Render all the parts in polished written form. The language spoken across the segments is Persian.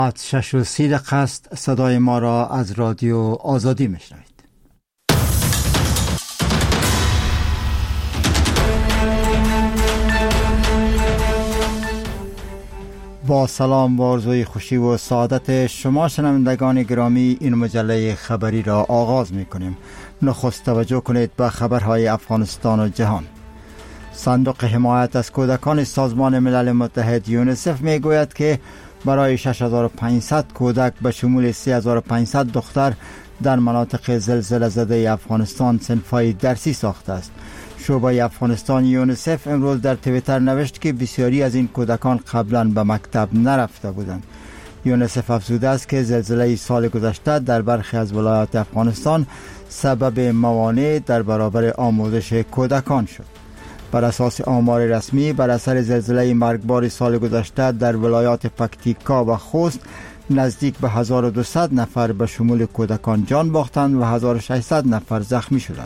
6:30 است. صدای ما را از رادیو آزادی میشنوید. با سلام و آرزوی خوشی و سعادت شما شنوندگان گرامی، این مجله خبری را آغاز می‌کنیم. نخست توجه کنید به خبرهای افغانستان و جهان. صندوق حمایت از کودکان سازمان ملل متحد یونیسف میگوید که برای 6500 کودک به شمول 3500 دختر در مناطق زلزله زده افغانستان صنف‌های درسی ساخته است. شعبه افغانستان یونیسف امروز در توییتر نوشت که بسیاری از این کودکان قبلا به مکتب نرفته بودند. یونیسف افزوده است که زلزله سال گذشته در برخی از ولایات افغانستان سبب موانع در برابر آموزش کودکان شد. بر اساس آمار رسمی، بر اثر زلزله مرگبار سال گذشته در ولایات پکتیکا و خوست نزدیک به 1200 نفر به شمول کودکان جان باختند و 1600 نفر زخمی شدند.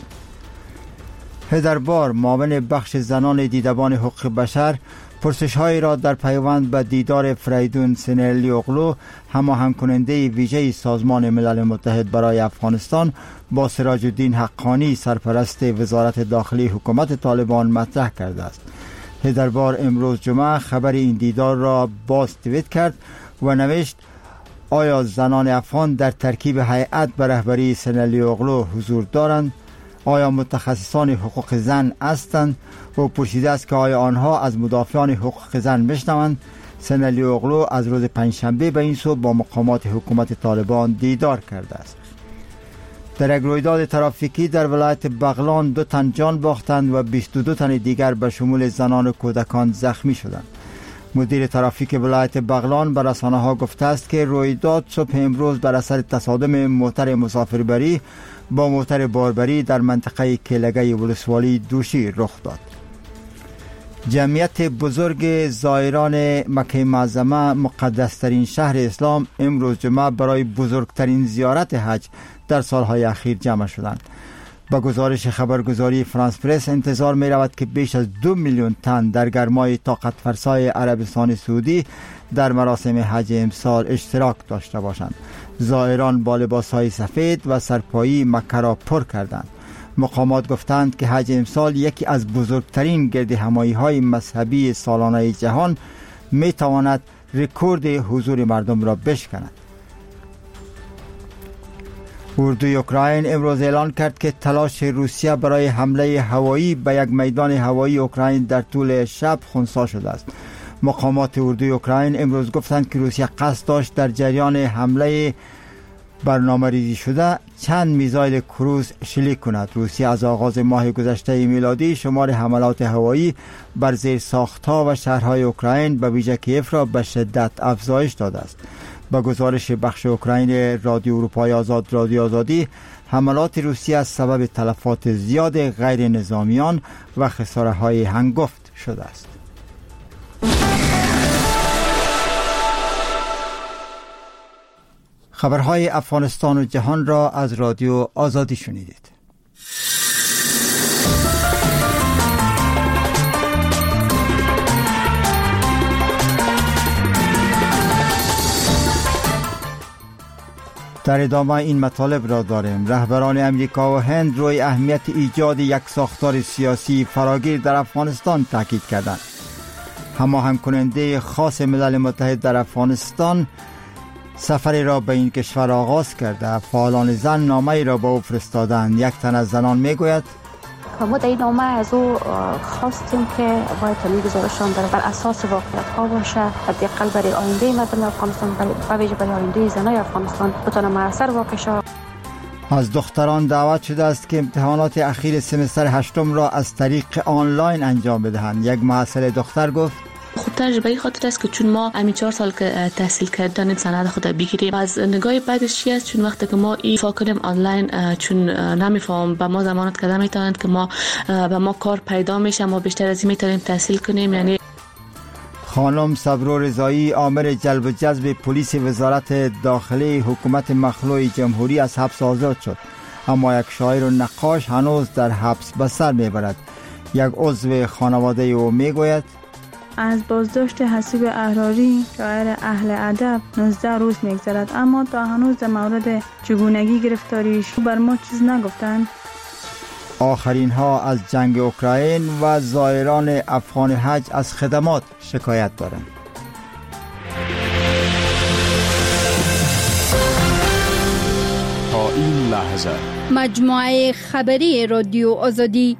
هدربار، معاون بخش زنان دیدبان حقوق بشر، پرسش‌هایی را در پیوند به دیدار فریدون سنلیوغلو، هماهنگ کننده ویژه سازمان ملل متحد برای افغانستان، با سراج الدین حقانی، سرپرست وزارت داخلی حکومت طالبان، مطرح کرده است. هدربار امروز جمعه خبر این دیدار را باز توییت کرد و نوشت: آیا زنان افغان در ترکیب هیئت به رهبری سنلیوغلو حضور دارند؟ آیا متخصصان حقوق زن هستند؟ و پرسیده است که آیا آنها از مدافعان حقوق زن میشنوند؟ سنلیوغلو از روز پنجشنبه به این سو با مقامات حکومت طالبان دیدار کرده است. در یک رویداد ترافیکی در ولایت بغلان 2 تن جان باختند و 22 تن دیگر به شمول زنان و کودکان زخمی شدند. مدیر ترافیک ولایت بغلان به رسانه‌ها گفته است که رویداد صبح امروز بر اثر تصادم موتر مسافربری با موتر باربری در منطقه کلگه ولسوالی دوشی رخ داد. جمعیت بزرگ زائران مکه معظمه، مقدسترین شهر اسلام، امروز جمعه برای بزرگترین زیارت حج در سالهای اخیر جمع شدند. با گزارش خبرگزاری فرانس پرس انتظار می رود که بیش از 2 میلیون تن در گرمای طاقت فرسای عربستان سعودی در مراسم حج امسال اشتراک داشته باشند. زائران با لباسهای سفید و سرپایی مکه را پر کردند. مقامات گفتند که حج امسال یکی از بزرگترین گردهمایی‌های مذهبی سالانه جهان می تواند رکورد حضور مردم را بشکند. اردوی اوکراین امروز اعلان کرد که تلاش روسیه برای حمله هوایی به یک میدان هوایی اوکراین در طول شب خنثی شده است. مقامات اردوی اوکراین امروز گفتند که روسیه قصد داشت در جریان حمله برنامه‌ریزی شده چند میزایل کروز شلیک کند. روسیه از آغاز ماه گذشته میلادی شمار حملات هوایی بر زیرساخت‌ها و شهرهای اوکراین به ویژه کیف را به شدت افزایش داده است. با گزارش بخش اوکراین رادیو اروپای آزاد، رادیو آزادی، حملات روسیه از سبب تلفات زیاد غیر نظامیان و خساره‌های هنگفت شده است. خبرهای افغانستان و جهان را از رادیو آزادی شنیدید. در ادامه این مطالب را داریم. رهبران امریکا و هند روی اهمیت ایجاد یک ساختار سیاسی فراگیر در افغانستان تاکید کردند. هماهنگ کننده خاص ملل متحد در افغانستان سفری را به این کشور آغاز کرده. فعالان زن نامه‌ای را به او فرستادند. یک تن از زنان میگوید: ما در این نامه از او خواستیم که باید تنین گزارشان بر اساس واقعیت ها باشه، حداقل برای آینده مردم افغانستان، به ویژه برای آینده زنای افغانستان بتونه موثر واقع شود. از دختران دعوت شده است که امتحانات اخیر سمستر هشتم را از طریق آنلاین انجام بدهند. یک محصل دختر گفت: خود تجربه خاطر است که چون ما همین 4 سال که تحصیل کردن سند خود بگیریم، از نگاه بعدش چی است؟ چون وقتی که ما این فاکنیم آنلاین، چون نمیفهم به ما ضمانت کردن میتونند که ما به ما کار پیدا میشه، ما بیشتر از این میتونیم تحصیل کنیم. یعنی خانم صبرو رضایی، آمر جلب و جذب پلیس وزارت داخلی حکومت مخلوع جمهوری، از حبس آزاد شد، اما یک شاعر و نقاش هنوز در حبس به سر میبرد. یک عضو خانواده او میگوید: از بازداشت حسیب احراری شاعر اهل ادب 19 روز میگذرد، اما تا هنوز در مورد چگونگی گرفتاریش بر ما چیز نگفتند. آخرین ها از جنگ اوکراین و زائران افغان حج از خدمات شکایت دارند. تا این لحظه مجموعه خبری رادیو آزادی.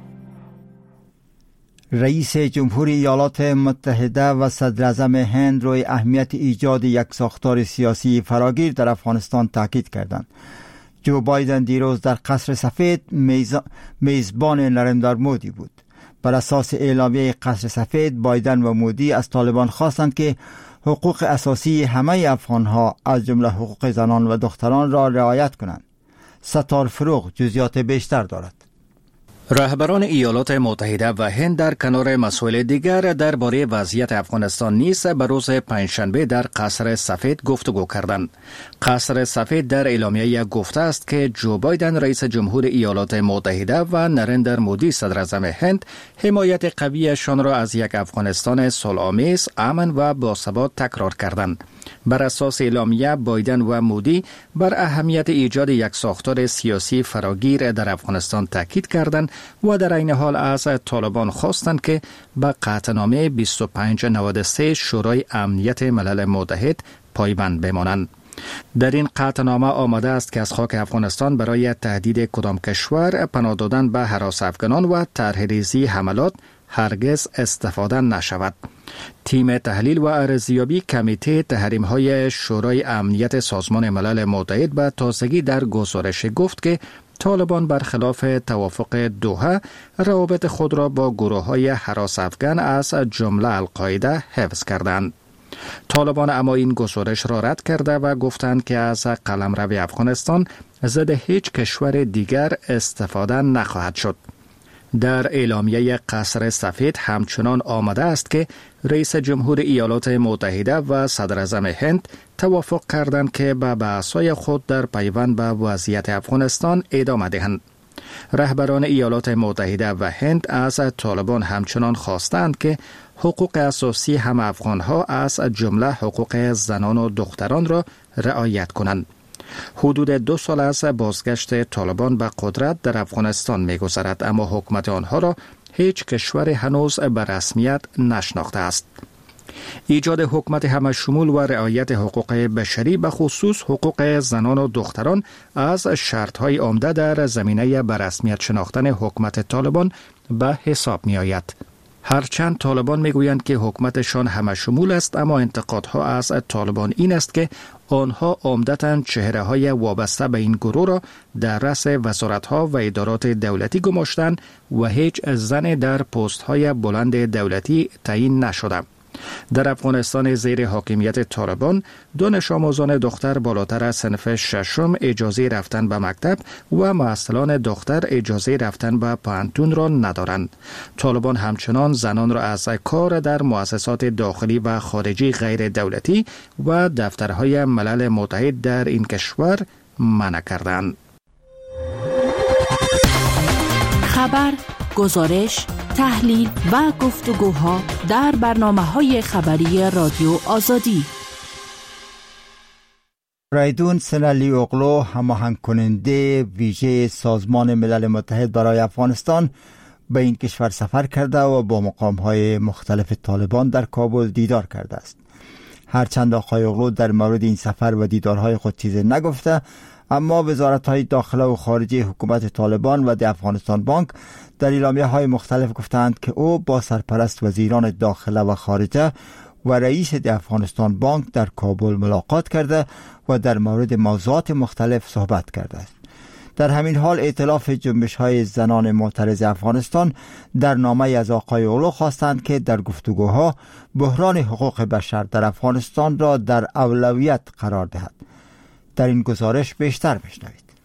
رئیس جمهوری ایالات متحده و صدر اعظم هند روی اهمیت ایجاد یک ساختار سیاسی فراگیر در افغانستان تاکید کردند. جو بایدن دیروز در قصر سفید میزبان نریندرا مودی بود. بر اساس اعلامیه قصر سفید، بایدن و مودی از طالبان خواستند که حقوق اساسی همه افغانها از جمله حقوق زنان و دختران را رعایت کنند. ستار فروغ جزئیات بیشتر دارد. رهبران ایالات متحده و هند در کنار مسائل دیگر درباره وضعیت افغانستان نیز به روز پنجشنبه در قصر سفید گفتگو کردند. قصر سفید در اعلامیه گفته است که جو بایدن رئیس جمهور ایالات متحده و نریندرا مودی صدر اعظم هند حمایت قویشان را از یک افغانستان صلح‌آمیز، امن و باثبات تکرار کردند. بر اساس اعلامیه، بایدن و مودی بر اهمیت ایجاد یک ساختار سیاسی فراگیر در افغانستان تاکید کردند و در عین حال از طالبان خواستند که به قطعنامه 2593 شورای امنیت ملل متحد پایبند بمانند. در این قطعنامه آمده است که از خاک افغانستان برای تهدید کدام کشور، پناه دادن به هراس افغانان و طرح‌ریزی حملات هرگز استفاده نشود. تیم تحلیل و ارزیابی کمیته تحریم‌های شورای امنیت سازمان ملل متحد به تازگی در گزارش گفت که طالبان برخلاف توافق دوحه روابط خود را با گروه‌های هراس افغان از جمله القاعده حفظ کردند. طالبان اما این گزارش را رد کرده و گفتند که از قلمرو افغانستان ضد هیچ کشور دیگر استفاده نخواهد شد. در اعلامیه قصر سفید همچنان آمده است که رئیس جمهور ایالات متحده و صدر اعظم هند توافق کردند که به بحث‌های خود در پیوند به وضعیت افغانستان ادامه دهند. رهبران ایالات متحده و هند از طالبان همچنان خواستند که حقوق اساسی همه افغان‌ها از جمله حقوق زنان و دختران را رعایت کنند. حدود 2 سال از بازگشت طالبان به قدرت در افغانستان می‌گذرد، اما حکومت آنها را هیچ کشور هنوز به رسمیت نشناخته است. ایجاد حکومت همه‌شمول و رعایت حقوق بشری به خصوص حقوق زنان و دختران از شرط‌های عمده در زمینه به رسمیت شناختن حکومت طالبان به حساب می‌آید. هرچند طالبان میگویند که حکومتشان همه‌شمول است، اما انتقادها از طالبان این است که آنها عمدتاً چهره‌های وابسته به این گروه را در رأس وزارت‌ها و ادارات دولتی گماشتند و هیچ زن در پست‌های بلند دولتی تعیین نشده. در افغانستان زیر حاکمیت طالبان، دانش آموزان دختر بالاتر از صنف ششم اجازه رفتن به مکتب و محصلان دختر اجازه رفتن به پوهنتون را ندارند. طالبان همچنان زنان را از کار در مؤسسات داخلی و خارجی غیر دولتی و دفترهای ملل متحد در این کشور منع کردند. خبر، گزارش، تحلیل و گفتگوها در برنامه‌های خبری رادیو آزادی. فریدون سنلی اغلو، هماهنگ کننده ویژه سازمان ملل متحد برای افغانستان، به این کشور سفر کرده و با مقام‌های مختلف طالبان در کابل دیدار کرده است. هرچند آقای اغلو در مورد این سفر و دیدارهای خود چیزی نگفته، اما وزارت‌های داخله و خارجه حکومت طالبان و د افغانستان بانک در اعلامیه‌های مختلف گفتند که او با سرپرست وزیران داخله و خارجه و رئیس د افغانستان بانک در کابل ملاقات کرده و در مورد موضوعات مختلف صحبت کرده است. در همین حال ائتلاف جنبش‌های زنان معترض افغانستان در نامه از آقای اغلو خواستند که در گفتگوها بحران حقوق بشر در افغانستان را در اولویت قرار دهد. در این گزارش بیشتر بشنوید.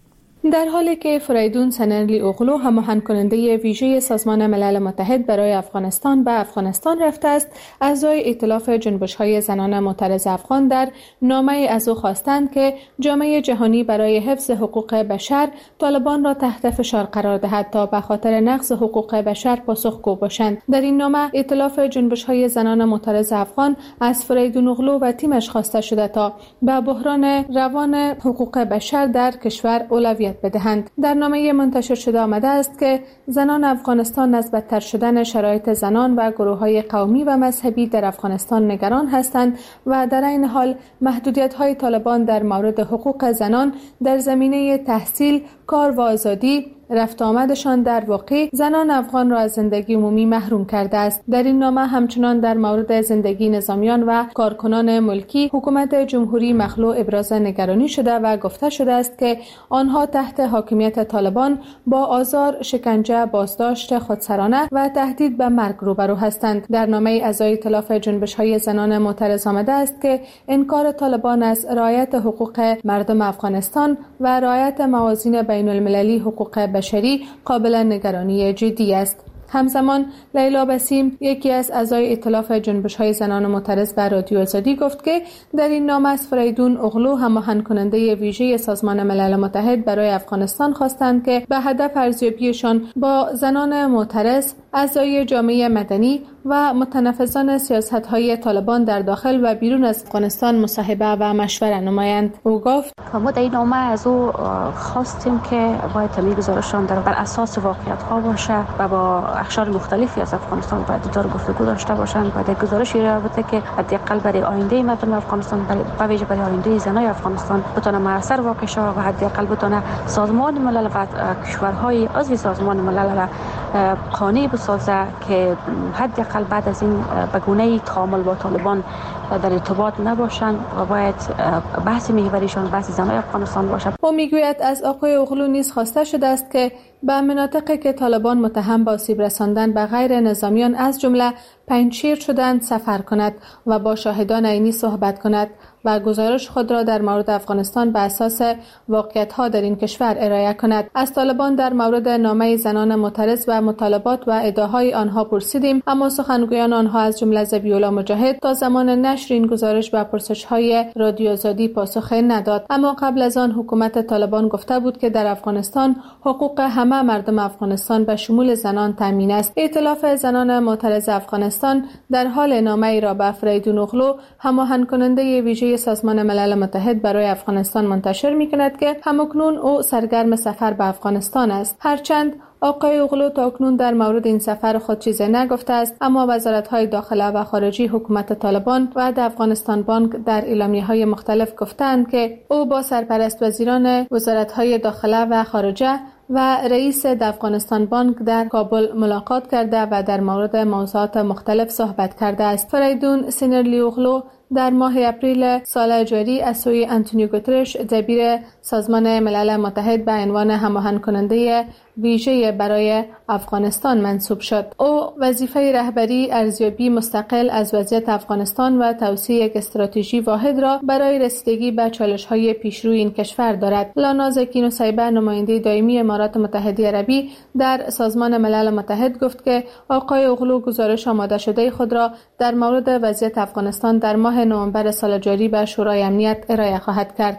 در حالی که فریدون سنرلی اغلو هماهنگ کننده ویژه سازمان ملل متحد برای افغانستان به افغانستان رفته است، اعضای ائتلاف جنبش‌های زنان معترض افغان در نامه‌ای از او خواستند که جامعه جهانی برای حفظ حقوق بشر طالبان را تحت فشار قرار دهد تا به خاطر نقض حقوق بشر پاسخگو باشند. در این نامه ائتلاف جنبش‌های زنان معترض افغان از فریدون اغلو و تیمش خواسته شده تا به بحران روان حقوق بشر در کشور اولویت بدهند. در نامه منتشر شده آمده است که زنان افغانستان از بدتر شدن شرایط زنان و گروه‌های قومی و مذهبی در افغانستان نگران هستند و در این حال محدودیت‌های طالبان در مورد حقوق زنان در زمینه تحصیل، کار و آزادی رفت آمدشان در واقع زنان افغان را از زندگی عمومی محروم کرده است. در این نامه همچنان در مورد زندگی نظامیان و کارکنان ملکی حکومت جمهوری مخلوع ابراز نگرانی شده و گفته شده است که آنها تحت حاکمیت طالبان با آزار، شکنجه، بازداشت خودسرانه و تهدید به مرگ روبرو هستند. در نامه اعضای ائتلاف جنبش‌های زنان معترض آمده است که انکار طالبان از رعایت حقوق مردم افغانستان و رعایت موازین بین المللی حقوق بشری قابل نگرانی جدی است. همزمان لیلا بسیم، یکی از اعضای ائتلاف جنبش‌های زنان معترض به رادیو آزادی گفت که در این نامه از فریدون اغلو هماهنگ کننده ویژه سازمان ملل متحد برای افغانستان خواستند که به هدف ارزیابیشان با زنان معترض، اعضای جامعه مدنی و متنفذان سیاست‌های طالبان در داخل و بیرون از افغانستان مصاحبه و مشوره نمایند. او گفت ما در این نامه از او خواستیم که باید تمام گزارشان بر اساس واقعیت‌ها باشه و با اقشار مختلفی از افغانستان باید دیدار گفتگو داشته باشند. باید گزارشی رابطه که حداقل برای آینده مردم افغانستان، به ویژه برای آینده زنای افغانستان بتونه موثر واقع شود و حداقل بتونه سازمان ملل و کشورهای عضو سازمان ملل را قانع بسازه که حداقل بعد از این به گونه‌ای تعامل با طالبان در ارتباط نباشند و باید بحث محوریشان بحث زنای افغانستان باشد. او میگوید از آقای اغلو نیز خواسته شده است که به مناطقی که طالبان متهم به آسیب رساندن به غیر نظامیان از جمله پنجشیر شدند سفر کند و با شاهدان عینی صحبت کند و گزارش خود را در مورد افغانستان به اساس واقعیت‌ها در این کشور ارائه کند. از طالبان در مورد نامه زنان معترض و مطالبات و ادعاهای آنها پرسیدیم، اما سخنگویان آنها از جمله ذبیح‌الله مجاهد تا زمان نشر این گزارش به پرسش‌های رادیو آزادی پاسخ نداد. اما قبل از آن حکومت طالبان گفته بود که در افغانستان حقوق همه مردم افغانستان به شمول زنان تامین است. ائتلاف زنان معترض افغانستان در حال نامه‌ای را به فریدون اغلو هماهنگ کننده ویژه سازمان ملل متحد برای افغانستان منتشر می‌کند که همکنون او سرگرم سفر به افغانستان است. هرچند آقای اغلو تاکنون در مورد این سفر خود چیزی نگفته است، اما وزارت‌های داخله و خارجه حکومت طالبان و افغانستان بانک در اعلامیه‌های مختلف گفتند که او با سرپرست وزیران وزارت‌های داخله و خارجه و رئیس افغانستان بانک در کابل ملاقات کرده و در مورد موضوعات مختلف صحبت کرده است. فریدون سنرلی اغلو در ماه اپریل سال جاری از سوی آنتونیو گوترش دبیر سازمان ملل متحد به عنوان هماهنگ کننده ویژه برای افغانستان منصوب شد. او وظیفه رهبری ارزیابی مستقل از وضعیت افغانستان و توسعه یک استراتژی واحد را برای رسیدگی به چالش‌های پیشروی این کشور دارد. لانا زکی نصیبه، نماینده دائمی امارات متحده عربی در سازمان ملل متحد گفت که آقای اغلو گزارش آماده شده خود را در مورد وضعیت افغانستان در ماه نوامبر سال جاری به شورای امنیت ارائه خواهد کرد.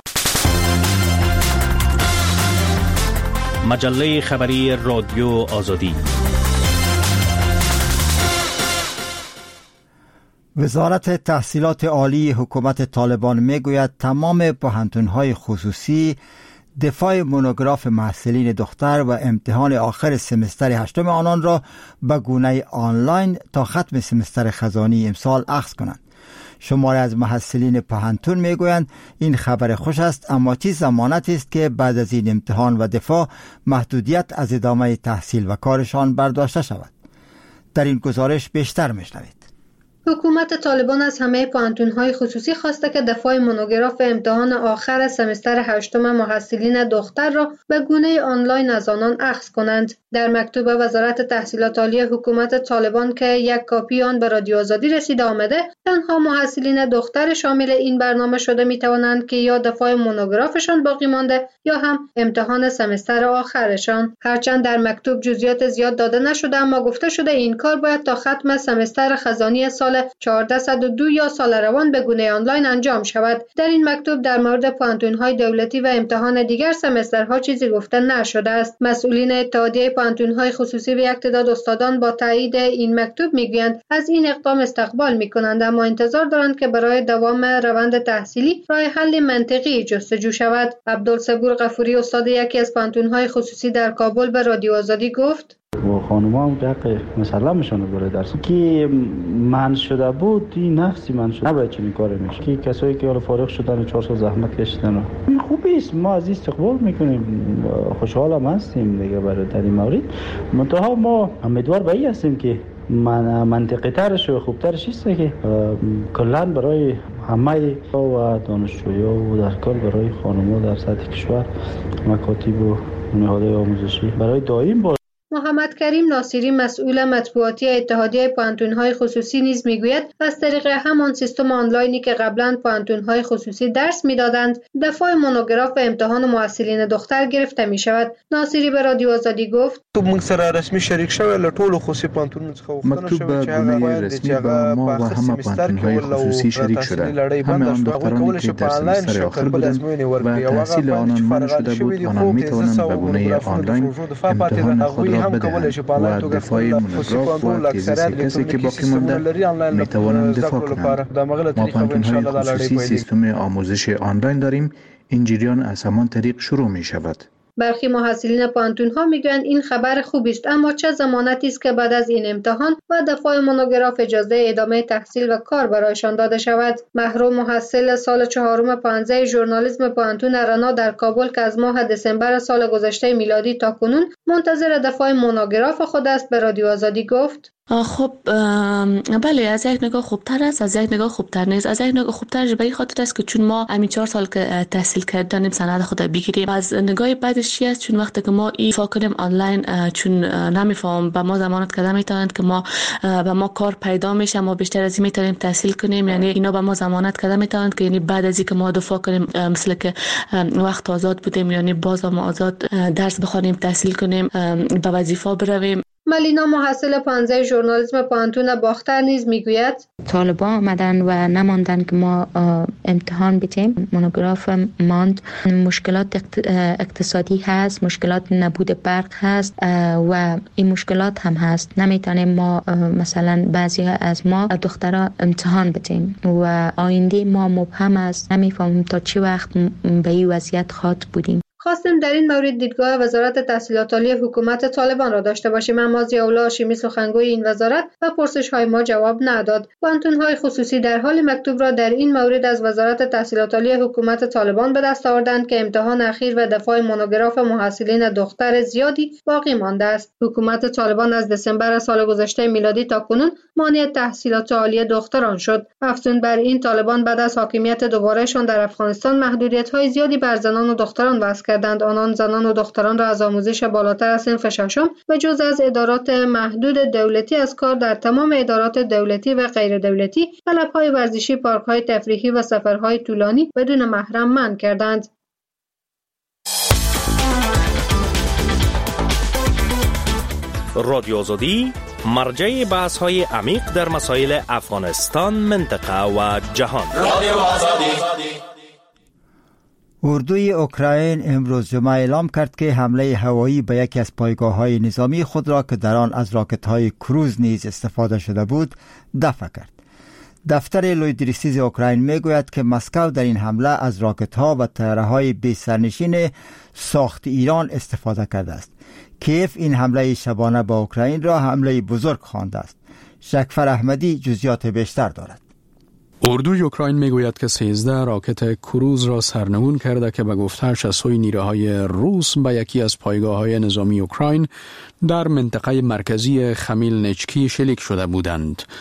مجله خبری رادیو آزادی. وزارت تحصیلات عالی حکومت طالبان میگوید تمام پوهنتون‌های خصوصی دفاع مونوگراف محصلین دختر و امتحان آخر سمستر هشتم آنان را به گونه آنلاین تا ختم سمستر خزانی امسال اخذ کنند. شماری از محصلین پوهنتون میگویند این خبر خوش است، اما چه ضمانت است که بعد از این امتحان و دفاع محدودیت از ادامه تحصیل و کارشان برداشته شود؟ در این گزارش بیشتر میشنوید. حکومت طالبان از همه پوانتون‌های خصوصی خواسته که دفاع مونوگراف امتحان آخر سمستر 8 محصلین دختر را به گونه آنلاین از آنان اخذ کنند. در مکتوب وزارت تحصیلات عالی حکومت طالبان که یک کاپی آن به رادیو آزادی رسیده آمده، تنها محصلین دختر شامل این برنامه شده می‌توانند که یا دفاع مونوگرافشان باقی مانده یا هم امتحان سمستر آخرشان. هرچند در مکتوب جزئیات زیاد داده نشده، اما گفته شده این کار باید تا ختم سمستر خزانی سال 1402 یا سال روان به گونه آنلاین انجام شود. در این مکتوب در مورد پوانتون‌های دولتی و امتحان دیگر سمسترها چیزی گفته نشده است. مسئولین اتحادیه پوانتون‌های خصوصی و یک تعداد استادان با تایید این مکتوب میگویند از این اقدام استقبال می‌کنند، اما انتظار دارند که برای دوام روند تحصیلی راه حل منطقی جستجو شود. عبدالصبور غفوری استاد یکی از پوانتون‌های خصوصی در کابل به رادیو آزادی گفت: و خانوما هم حق مسلمشون برای درس که من شده بود، این نفسی من شده نباید چنین کار میشه که کسایی که حالا فارغ شدن و 4 سال زحمت کشیدن این خوبی است، ما از استقبال میکنیم، خوشحال هم هستیم دیگه برای در این مورد. منتها ما امیدوار به این هستیم که منطقی ترش و خوبترش است که کلا برای همه و دانشجویا و در کل برای خانوما در سطح کشور مکاتب و نهادهای آموزشی برای دائم با. محمد کریم ناصری مسئول مطبوعاتی اتحادیه پوانتون‌های خصوصی نیز میگوید از طریق همان سیستم آنلاینی که قبلا پوانتون‌های خصوصی درس میدادند دفاع مونوگراف و امتحان محصلین دختر گرفته می شود. ناصری به رادیو آزادی گفت: موږ سره رسمي شریک شوی له ټولو خصوصي پوانتونونو څخه وختونه شوی چې هغه رسمي با ما و همه پوانتون‌های خصوصی شریک شده. همه آن دخترانی که در سمستر آخر بودند و تحصیل آنان منع شده بود، آنان می‌توانند به گونه آنلاین امتحان خود را بدهند و دفاع مونوگراف و تیزیس کسی که باقی مانده می‌توانند دفاع کنند. ما پوانتون‌های خصوصی سیستم آموزش آنلاین داریم. این جریان از همان طریق شروع می‌شود. برخی محصلین پوانتون‌ها میگویند این خبر خوبی است، اما چه ضمانتی است که بعد از این امتحان و دفاع مونوگراف اجازه ادامه تحصیل و کار برایشان داده شود؟ محروم محصل سال 4 15 ژورنالیسم پوانتون رنا در کابل که از ماه دسامبر سال گذشته میلادی تا کنون منتظر دفاع مونوگراف خود است به رادیو آزادی گفت: خب بله، از یک نگاه خوبتر است، از یک نگاه خوبتر نیست. از یک نگاه خوبتر به این خاطر است که چون ما همین 4 سال که تحصیل کردیم سند خود بگیریم. از نگاه بعدش چی است؟ چون وقتی که ما ایفا کنیم آنلاین، چون نمیفهم به ما ضمانت کده میتونند که ما به ما کار پیدا میشه، ما بیشتر از این میتونیم تحصیل کنیم. یعنی اینا به ما ضمانت کده میتونند که یعنی بعد از اینکه ما دفاع کنیم مثل که وقت آزاد بودیم، یعنی باز ما آزاد درس بخونیم، تحصیل کنیم، به وظیفه برویم. ملینا محصل 15 ژورنالیسم پوانتون باختر نیز میگوید: طالبان آمدن و نماندن که ما امتحان بدیم، مونوگراف ماند، مشکلات اقتصادی هست، مشکلات نبود برق هست و این مشکلات هم هست. نمیتونیم ما مثلا بعضی از ما دخترها امتحان بدیم و آینده ما مبهم است، نمیفهمیم تا چه وقت به این وضعیت خواهد بودیم. خواستیم در این مورد دیدگاه وزارت تحصیلات عالی حکومت طالبان را داشته باشیم، اما ضیاءالله هاشمی سخنگوی این وزارت و پرسش‌های ما جواب نداد. پوانتون‌های خصوصی در حال مکتوب را در این مورد از وزارت تحصیلات عالی حکومت طالبان به دست آوردند که امتحان اخیر و دفاع مونوگراف محصلین دختر زیادی باقی مانده است. حکومت طالبان از دسامبر سال گذشته میلادی تا کنون مانع تحصیلات عالی دختران شد. افزون بر این، طالبان بعد از حاکمیت دوبارهشان در افغانستان محدودیت‌های زیادی بر زنان و دختران وضع کردند. آنان زنان و دختران را از آموزش بالاتر از صنف ششم و جز از ادارات محدود دولتی از کار در تمام ادارات دولتی و غیر دولتی، کلب‌های ورزشی، پارک‌های تفریحی و سفرهای طولانی بدون محرم منع کردند. رادیو آزادی مرجع بحث‌های عمیق در مسائل افغانستان، منطقه و جهان. رادیو آزادی. اردوی اوکراین امروز جمعه اعلام کرد که حمله هوایی به یکی از پایگاه‌های نظامی خود را که در آن از راکت‌های کروز نیز استفاده شده بود دفع کرد. دفتر لویدریسیز اوکراین میگوید که مسکو در این حمله از راکت‌ها و طیاره‌های بی سرنشین ساخت ایران استفاده کرده است. کیف این حمله شبانه به اوکراین را حمله بزرگ خوانده است. شکفر احمدی جزئیات بیشتر دارد. اردوی اوکراین میگوید که 13 راکت کروز را سرنگون کرده که به گفته‌اش از سوی نیروهای روس به یکی از پایگاه‌های نظامی اوکراین در منطقه مرکزی خمیلنیچکی شلیک شده بودند.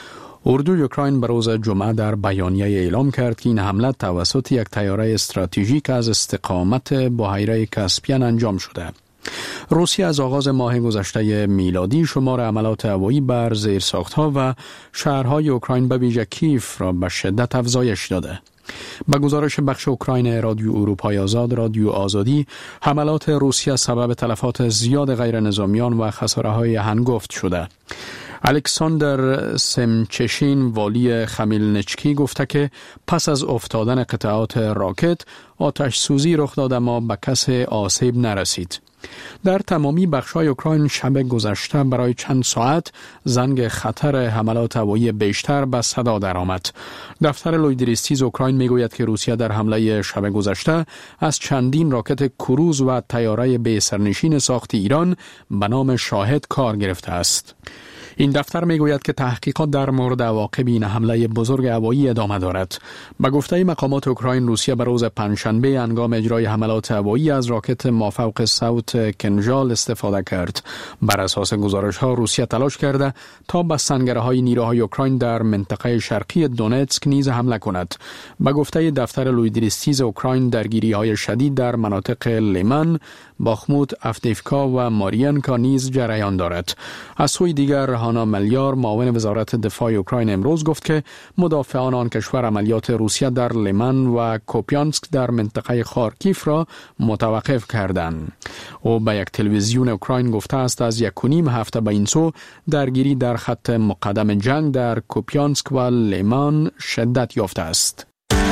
اردوی اوکراین به روز جمعه در بیانیه اعلام کرد که این حمله توسط یک طیاره استراتژیک از استقامت بحیره کاسپین انجام شده. روسیه از آغاز ماه گذشته میلادی شمار حملات هوایی بر زیرساخت‌ها و شهرهای اوکراین به ویژه کیف را به شدت افزایش داده. با گزارش بخش اوکراین رادیو اروپای آزاد، رادیو آزادی، حملات روسیه سبب تلفات زیاد غیر نظامیان و خساره‌های هنگفت شده. الکساندر سمچشین والی خمیلنچکی گفته که پس از افتادن قطعات راکت آتش سوزی رخ داد اما به کسی آسیب نرسید. در تمامی بخش‌های اوکراین شب گذشته برای چند ساعت زنگ خطر حملات هوایی بیشتر به صدا درآمد. دفتر لویدریستیز اوکراین میگوید که روسیه در حمله شب گذشته از چندین راکت کروز و طیاره بی سرنشین ساخت ایران به نام شاهد کار گرفته است. این دفتر میگوید که تحقیقات در مورد عواقب این حمله بزرگ هوایی ادامه دارد. به گفته مقامات اوکراین، روسیه به روز پنجشنبه هنگام اجرای حملات هوایی از راکت مافوق صوت کنژال استفاده کرد. بر اساس گزارش‌ها روسیه تلاش کرده تا به سنگرهای نیروهای اوکراین در منطقه شرقی دونتسک نیز حمله کند. به گفته دفتر لویدریستیز اوکراین، درگیری‌های شدید در مناطق لیمن، باخموت، افدیفکا و مارینکا نیز جریان دارد. از سوی دیگر هانا ملیار، معاون وزارت دفاع اوکراین، امروز گفت که مدافعان آن کشور عملیات روسیه در لیمن و کوپیانسک در منطقه خارکیف را متوقف کردند. او به یک تلویزیون اوکراین گفته است از 1.5 هفته به این سو درگیری در خط مقدم جنگ در کوپیانسک و لیمن شدت یافته است.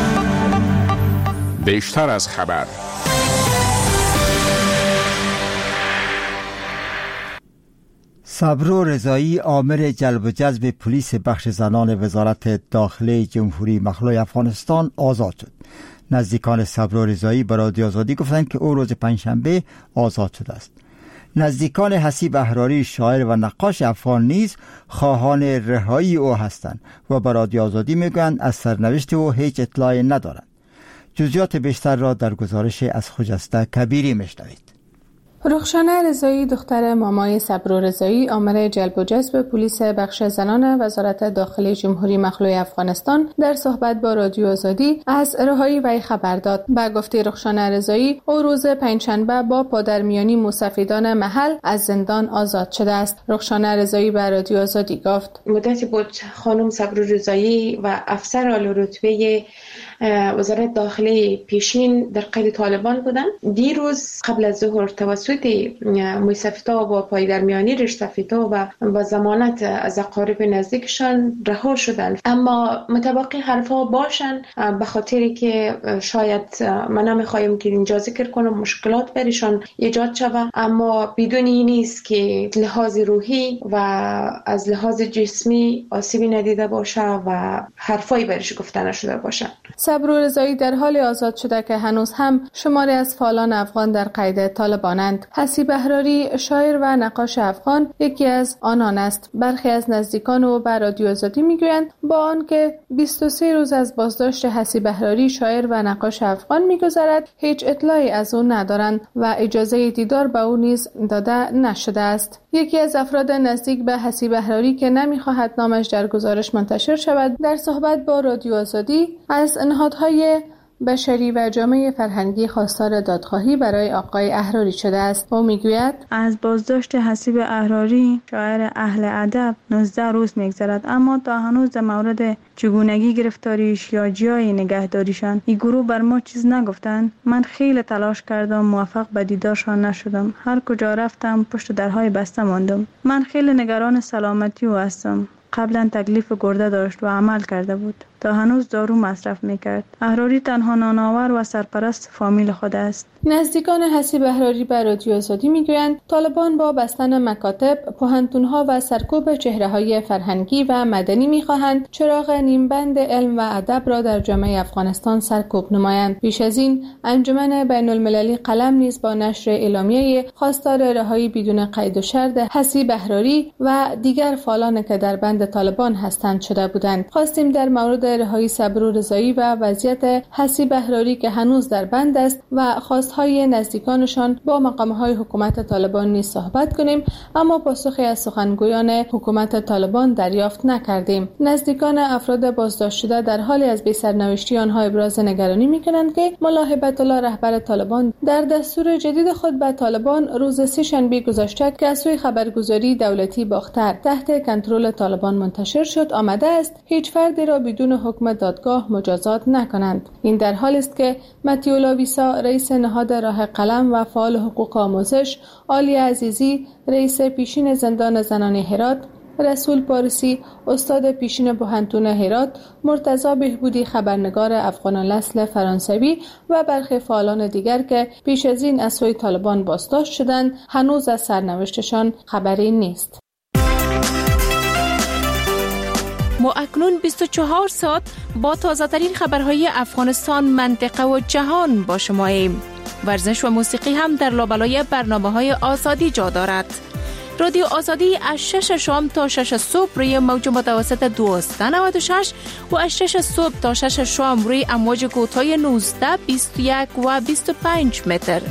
بیشتر از خبر. صبرو رضایی، آمر جلب و جذب پلیس بخش زنان وزارت داخله جمهوری مخلوع افغانستان آزاد شد. نزدیکان صبرو رضایی به رادیو آزادی گفتند که او روز پنجشنبه آزاد شده است. نزدیکان حسیب احراری، شاعر و نقاش افغان نیز خواهان رهایی او هستند و به رادیو آزادی میگویند از سرنوشت او هیچ اطلاعی ندارند. جزئیات بیشتر را در گزارش از خجسته کبیری میشنوید. رخشانه رضایی، دختر مامای صبرو رضایی، آمر جلب و جذب پلیس بخش زنان وزارت داخله جمهوری مخلوع افغانستان، در صحبت با رادیو آزادی از رهایی وی خبر داد. با گفته رخشانه رضایی، او روز پنجشنبه با پادرمیانی موسفیدان محل از زندان آزاد شده است. رخشانه رضایی به رادیو آزادی گفت: مدتی بود خانم صبرو رضایی و افسر عالی رتبه وزارت داخله پیشین در قید طالبان بودند. دیروز قبل از ظهر توسط موسفیدا با پایدرمیانی رشتفیدا و با ضمانت از اقارب نزدیکشان رها شدند. اما متوقع حرفها باشند، به خاطری که شاید من نمیخوایم که اینجا ذکر کنم مشکلات برشان ایجاد شود، اما بدون این نیست که لحاظ روحی و از لحاظ جسمی آسیبی ندیده باشه و حرفایی برش گفته نشده باشه. صبرو رضایی در حال آزاد شده که هنوز هم شماری از فعالان افغان در قید طالبانند. حسیب احراری، شاعر و نقاش افغان، یکی از آنان است. برخی از نزدیکان او به رادیو آزادی میگویند با آنکه 23 روز از بازداشت حسیب احراری، شاعر و نقاش افغان میگذرد، هیچ اطلاعی از او ندارند و اجازه دیدار به او نیز داده نشده است. یکی از افراد نزدیک به حسیب احراری که نمیخواهد نامش در گزارش منتشر شود، در صحبت با رادیو آزادی از نهادهای بشری و جامعه فرهنگی خواستار دادخواهی برای آقای احراری شده است. او میگوید: از بازداشت حسیب احراری، شاعر اهل ادب، 19 روز میگذرد، اما تا هنوز در مورد چگونگی گرفتاریش یا جای نگهداریشان این گروه بر ما چیز نگفتند. من خیلی تلاش کردم، موفق به دیدارشان نشدم. هر کجا رفتم پشت درهای بسته ماندم. من خیلی نگران سلامتی او هستم. قبلا تکلیف گرده داشت و عمل کرده بود. تا هنوز دارو مصرف میکرد. احراری تنها نانآور و سرپرست فامیل خود است. نزدیکان حسیب احراری بر رادیو آزادی میگویند طالبان با بستن مکاتب، پوهنتون‌ها و سرکوب چهره‌های فرهنگی و مدنی می‌خواهند چراغ نیمبند علم و ادب را در جامعه افغانستان سرکوب نمایند. پیش از این انجمن بین‌المللی قلم نیز با نشر اعلامیه خواستار رهایی بدون قید و شرط حسیب احراری و دیگر فعالان که در بند طالبان هستند شده بودند. خواستیم در مورد رهایی صبر و رضایی و وضعیت حسیب احراری که هنوز در بند است و خواستهای نزدیکانشان با مقامهای حکومت طالبان نیز صحبت کنیم، اما پاسخی از سخنگویان حکومت طالبان دریافت نکردیم. نزدیکان افراد بازداشت شده در حالی از بی سرنوشتی آنها ابراز نگرانی می‌کنند که ملا هیبت الله رهبر طالبان در دستور جدید خود به طالبان روز سه‌شنبه گذشته که از سوی خبرگزاری دولتی باختر تحت کنترل طالبان منتشر شد آمده است هیچ فردی را بدون حکم دادگاه مجازات نکنند. این در حالی است که متیولا ویسا رئیس نهاد راه قلم و فعال حقوق آموزش، عالی عزیزی رئیس پیشین زندان زنان هرات، رسول پارسی استاد پیشین بوهنتون هرات، مرتضی بهبودی خبرنگار افغان الاصل فرانسوی و برخی فعالان دیگر که پیش از این از سوی طالبان بازداشت شدند هنوز از سرنوشتشان خبری نیست. ما اکنون 24 ساعت با تازه‌ترین خبرهای افغانستان، منطقه و جهان با شماییم. ورزش و موسیقی هم در لابلای برنامه‌های آزادی جا دارد. رادیو آزادی از 6 شام تا 6 صبح روی موج متوسط 1296 و از 6 صبح تا 6 شام روی امواج کوتاه 19، 21 و 25 متر.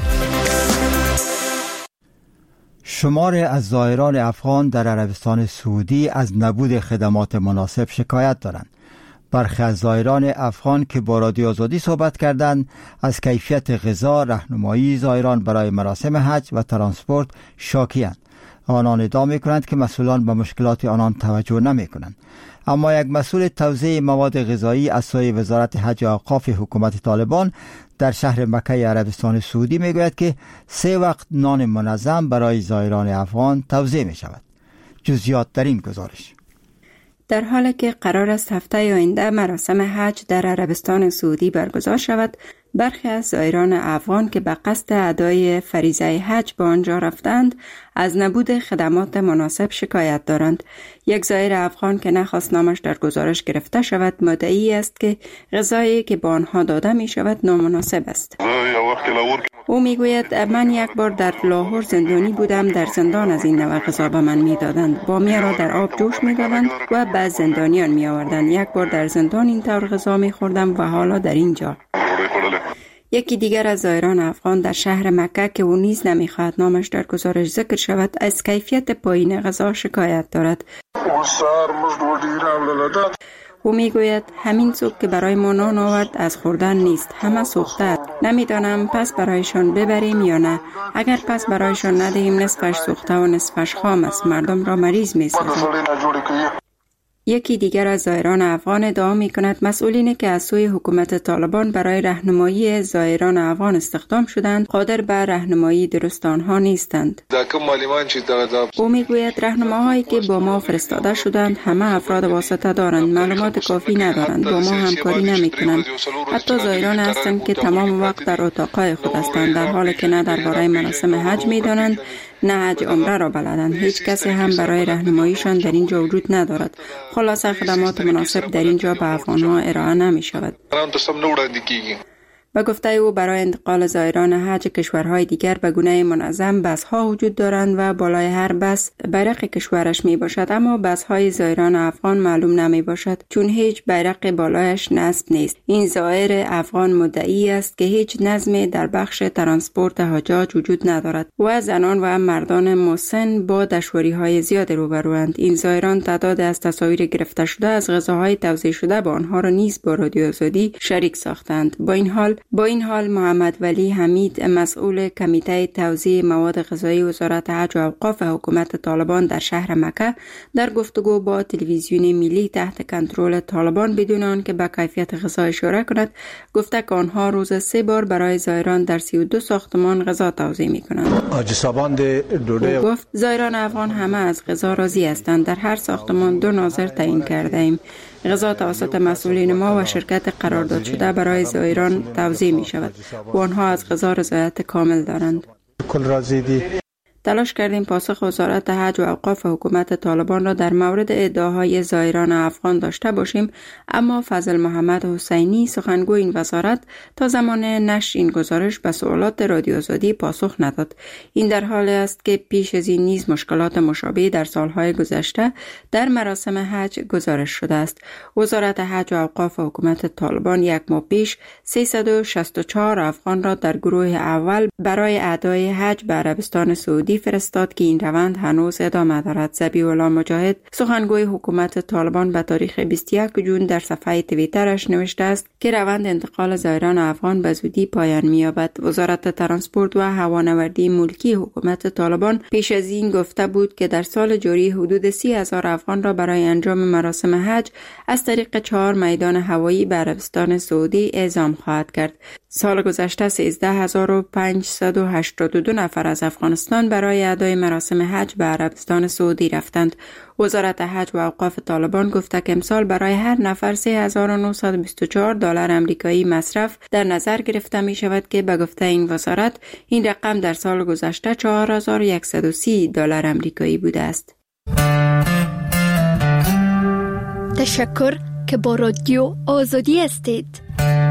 شماری از زائران افغان در عربستان سعودی از نبود خدمات مناسب شکایت دارند. برخی از زائران افغان که با رادیو آزادی صحبت کردند از کیفیت غذا، راهنمایی زائران برای مراسم حج و ترانسپورت شاکی‌اند. آنان ادعا می‌کنند که مسئولان به مشکلات آنان توجه نمی‌کنند. اما یک مسئول توزیع مواد غذایی از سوی وزارت حج و اوقاف حکومت طالبان در شهر مکه عربستان سعودی میگوید که 3 وقت نان منظم برای زائران افغان توزیع می شود. جزئیات در این گزارش. در حالی که قرار است هفته آینده مراسم حج در عربستان سعودی برگزار شود، برخی از زائران افغان که به قصد ادای فریضه حج به آنجا رفتند از نبود خدمات مناسب شکایت دارند. یک زائر افغان که نخواست نامش در گزارش گرفته شود مدعی است که غذایی که به آنها داده می شود نامناسب است. او میگوید من یک بار در لاهور زندانی بودم، در زندان از این نوع غذا به من میدادند. بامیه را در آب جوش میدادند و بعد زندانیان می آوردند. یک بار در زندان این طور غذا می خوردم و حالا در اینجا. یکی دیگر از زائران افغان در شهر مکه که او نیز نمیخواهد نامش در گزارش ذکر شود از کیفیت پایین غذا شکایت دارد. او میگوید همین صبح که برای ما نان آورد از خوردن نیست، همه سوخته است. نمیدانم پس برایشان ببریم یا نه. اگر پس برایشان ندهیم نصفش سوخته و نصفش خام است، مردم را مریض میسازد. یکی دیگر از زائران افغان ادعا می‌کند مسئولینی که از سوی حکومت طالبان برای راهنمایی زائران افغان استخدام شدند قادر به راهنمایی درست آنها نیستند. او میگوید راهنماهایی که با ما فرستاده شدند همه افراد واسطه دارند، معلومات کافی ندارند، با ما همکاری نمی‌کنند. حتی زائران هستند که تمام وقت در اتاقای خود هستند، در حالی که نه درباره مراسم حج می‌دانند نه حج عمره را بلدند. هیچ کسی هم برای راهنماییشان در اینجا وجود ندارد. خلاصه خدمات مناسب در اینجا به افغان‌ها ارائه نمی شود. به گفته او برای انتقال زائران حج کشورهای دیگر به گونه منظم بس‌ها وجود دارند و بالای هر بس بیرق کشورش می باشد، اما بس‌های زائران افغان معلوم نمی باشد چون هیچ بیرق بالایش نصب نیست. این زائر افغان مدعی است که هیچ نظمی در بخش ترانسپورت حجاج وجود ندارد و زنان و مردان مسن با دشواری‌های زیاد روبروند. این زائران تعداد از تصاویر گرفته شده از غذاهای توزیع شده به آنها را نیز با رادیو آزادی شریک ساختند. با این حال محمد ولی حمید مسئول کمیته توزیع مواد غذایی وزارت حج و اوقاف حکومت طالبان در شهر مکه در گفتگو با تلویزیون ملی تحت کنترل طالبان بدون آنکه به کیفیت غذا اشاره کند گفته که آنها روز 3 بار برای زائران در 32 ساختمان غذا توزیع می‌کنند. او گفت زائران افغان همه از غذا راضی هستند. در هر ساختمان 2 ناظر تعیین کرده ایم. غذا توسط مسئولین ما و شرکت قرارداد شده برای زائران توزیع می شود و آنها از غذا رضایت کامل دارند. تلاش کردیم پاسخ وزارت حج و اوقاف حکومت طالبان را در مورد ادعاهای زائران افغان داشته باشیم، اما فضل محمد حسینی سخنگوی این وزارت تا زمان نشر این گزارش به سوالات رادیو آزادی پاسخ نداد. این در حالی است که پیش از این نیز مشکلات مشابه در سالهای گذشته در مراسم حج گزارش شده است. وزارت حج و اوقاف حکومت طالبان یک ماه پیش 364 افغان را در گروه اول برای ادای حج به عربستان سعودی فرستاد که این روند هنوز ادامه دارد. ذبیح الله مجاهد سخنگوی حکومت طالبان به تاریخ 21 جون در صفحه توییترش نوشته است که روند انتقال زائران افغان به زودی پایان می‌یابد. وزارت ترانسپورت و هوانوردی ملکی حکومت طالبان پیش از این گفته بود که در سال جاری حدود 30,000 افغان را برای انجام مراسم حج از طریق 4 میدان هوایی به عربستان سعودی اعزام خواهد کرد. سال گذشته 13,582 نفر از افغانستان برای ادای مراسم حج به عربستان سعودی رفتند. وزارت حج و اوقاف طالبان گفته که امسال برای هر نفر 3,924 دلار آمریکایی مصرف در نظر گرفته می شود که به گفته این وزارت این رقم در سال گذشته 4,130 دلار آمریکایی بوده است. تشکر که با رادیو آزادی هستید.